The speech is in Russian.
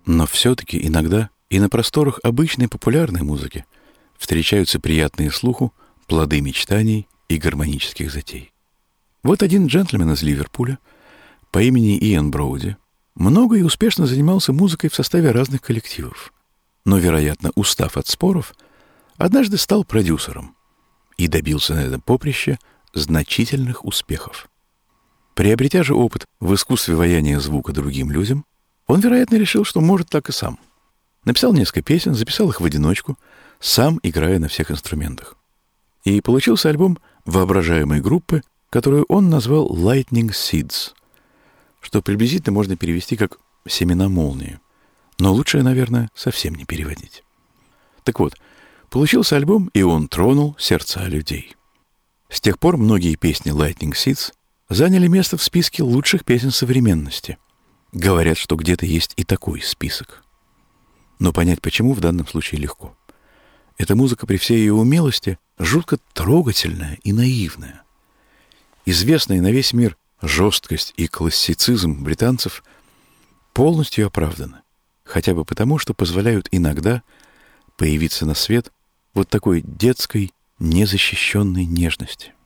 Но все-таки иногда и на просторах обычной популярной музыки встречаются приятные слуху плоды мечтаний и гармонических затей. Вот один джентльмен из Ливерпуля по имени Иэн Броуди много и успешно занимался музыкой в составе разных коллективов, но, вероятно, устав от споров, однажды стал продюсером и добился на этом поприще значительных успехов. Приобретя же опыт в искусстве ваяния звука другим людям, он, вероятно, решил, что может так и сам. Написал несколько песен, записал их в одиночку, сам играя на всех инструментах. И получился альбом воображаемой группы, которую он назвал Lightning Seeds, что приблизительно можно перевести как «семена молнии», но лучше, наверное, совсем не переводить. Так вот, получился альбом, и он тронул сердца людей. С тех пор многие песни Lightning Seeds заняли место в списке лучших песен современности. Говорят, что где-то есть и такой список. Но понять, почему, в данном случае легко. Эта музыка при всей ее умелости жутко трогательная и наивная. Известная на весь мир жесткость и классицизм британцев полностью оправданы, хотя бы потому, что позволяют иногда появиться на свет вот такой детской, незащищенной нежности.